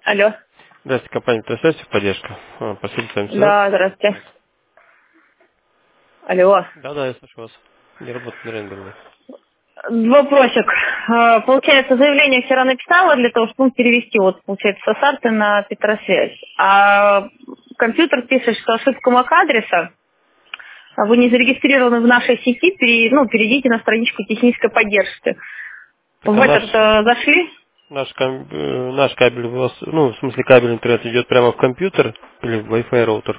Алло. Здравствуйте, компания ТСС, поддержка. Спасибо, с вами связаться. Да, здравствуйте. Алло. Да, я слышу вас. Не работает на рендерной. Вопросик. Получается, заявление вчера написала для того, чтобы перевести, вот, получается, с Асарты на Петросвязь. А компьютер пишет, что ошибка MAC-адреса. Вы не зарегистрированы в нашей сети, перейдите на страничку технической поддержки. Так, В этот зашли? наш кабель у вас, в смысле кабель интернет идет прямо в компьютер или в Wi-Fi роутер?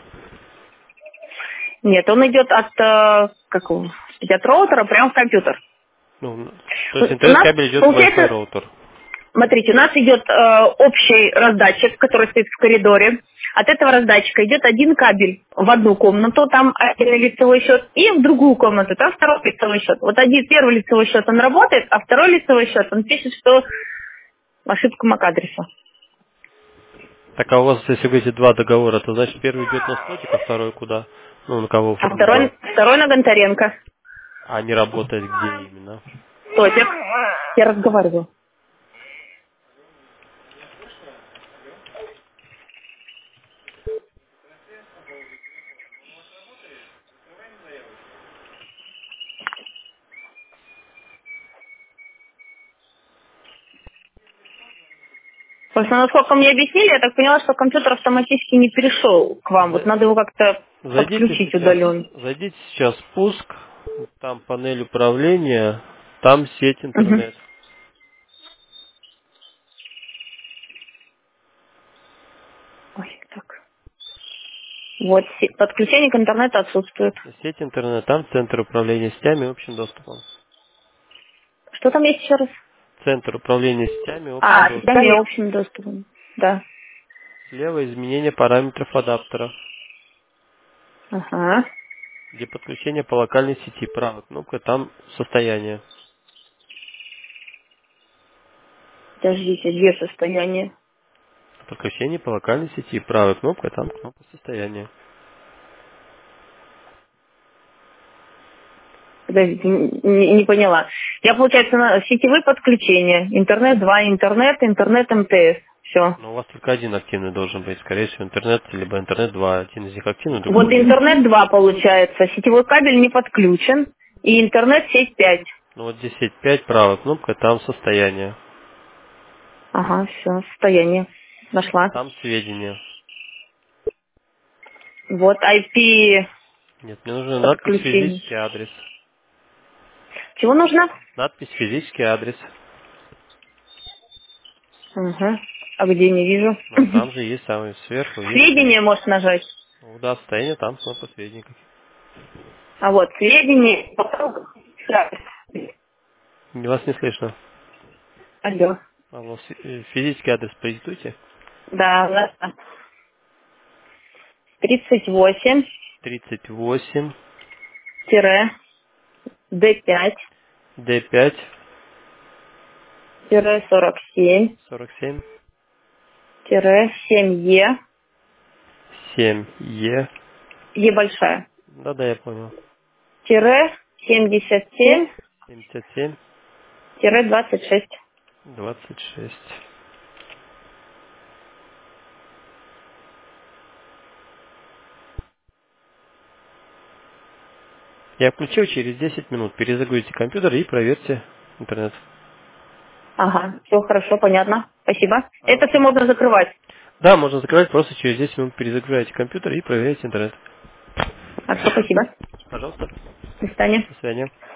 Нет, он идет от роутера прямо в компьютер. То есть У нас, интернет-кабель идет в Wi-Fi получается, роутер. смотрите, у нас идет общий раздатчик, который стоит в коридоре. От этого раздатчика идет один кабель в одну комнату, там один лицевой счет, и в другую комнату, там второй лицевой счет. Вот первый лицевой счет, он работает, а второй лицевой счет, он пишет, что ошибка MAC-адреса. Так, а у вас, если вы эти два договора, то значит первый идет на слотик, а второй куда? На кого А оформлен? второй на Гонтаренко. А не работает где именно? Тотик. Я разговариваю. Просто насколько мне объяснили, я так поняла, что компьютер автоматически не перешел к вам. Вот надо его как-то подключить удаленно. Зайдите сейчас в пуск, там панель управления, там сеть Угу. интернет. Ой, так. Вот, подключение к интернету отсутствует. Сеть интернет, там центр управления сетями и общим доступом. Что там есть еще раз? Центр управления сетями и общим Сетями доступом. общим доступом. Да. Слева изменение параметров адаптера, Ага. где подключение по локальной сети. Правая кнопка, там состояние. Подождите, где состояние? Подключение по локальной сети. Правая кнопка, там кнопка состояния. Подождите, не поняла. Я, получается, на сетевые подключения. Интернет 2, интернет МТС. Все. Но у вас только один активный должен быть. Скорее всего, интернет, либо интернет 2. Один из них активный, Вот другой нет. интернет 2 получается. Сетевой кабель не подключен. И интернет сеть 5. Вот здесь сеть 5, правая кнопка, там состояние. Ага, все, состояние. Нашла. Там сведения. Вот IP Нет, мне нужна надпись подключение. физический адрес. Чего нужно? Надпись физический адрес. Угу. А где не вижу? Ну, там же есть самый сверху, есть Сведения можешь нажать. да, состояние, там кнопка сведений. А вот сведения. Вас не слышно. Алло. Алло, физический адрес продиктуйте. Да, ладно. 38 38 D5 D5 47 47 7E 7E. Е большая. Да, я понял. 77 77 26. 26. Я включил, через 10 минут перезагрузите компьютер и проверьте интернет. Ага, все хорошо, понятно. Спасибо. Это все Пожалуйста. можно закрывать. Да, можно закрывать, просто через 10 минут перезагружаете компьютер и проверяете интернет. Хорошо, спасибо. Пожалуйста. До свидания. До свидания.